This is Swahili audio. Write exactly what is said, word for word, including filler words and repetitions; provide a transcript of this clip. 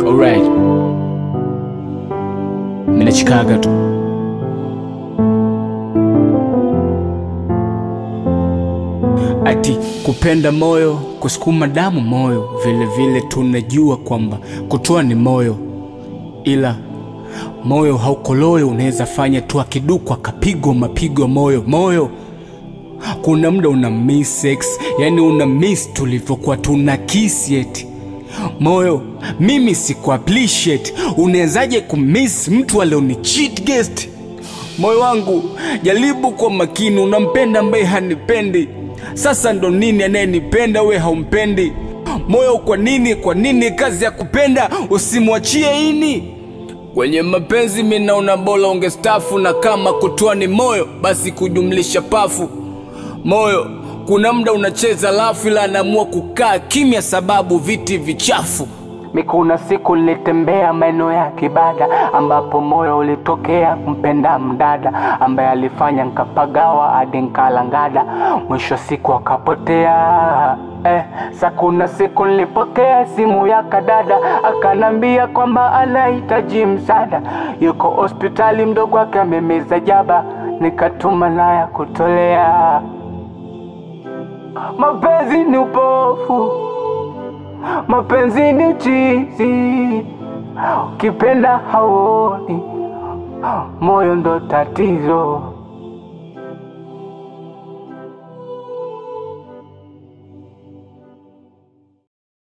Alright, mina Chicago tu. Ati kupenda moyo, kusukuma damu moyo. Vile vile tunajua kwamba kutoa ni moyo, ila moyo haukoloyo. Unaweza fanya tu akiduku akapigwa mapigo moyo. Moyo kuna muda una miss sex, yani una miss tulivyokuwa tuna kiss yet. Moyo mimi siku appreciate, unawezaje kumiss mtu alioni cheat guest? Moyo wangu jaribu kwa makini, unampenda ambaye hanipendi. Sasa ndo nini anayenipenda we haumpendi? Moyo kwa nini, kwa nini kazi ya kupenda usimwachie ini? Kwenye mapenzi mimi naona bora ungestafu, na kama kutoa ni moyo basi kujumlisha pafu. Moyo kuna muda unacheza lafu, ila anaamua kukaa kimya sababu viti vichafu. Mikuna siku nilitembea maeneo ya Kibada, ambapo moyo ulitokea kumpenda mdada ambaye alifanya nkapagawa hadi nkalangada. Mwisho siku akapotea. Eh, sa kuna siku nilipokea simu ya kadada, akanambia kwamba anahitaji msaada, yuko hospitali mdogo wake amemeza jaba. Nikatuma na ya kutolea. Mapenzi ni upofu, mapenzi ni uchizi, ukipenda hauoni, moyo ndo tatizo.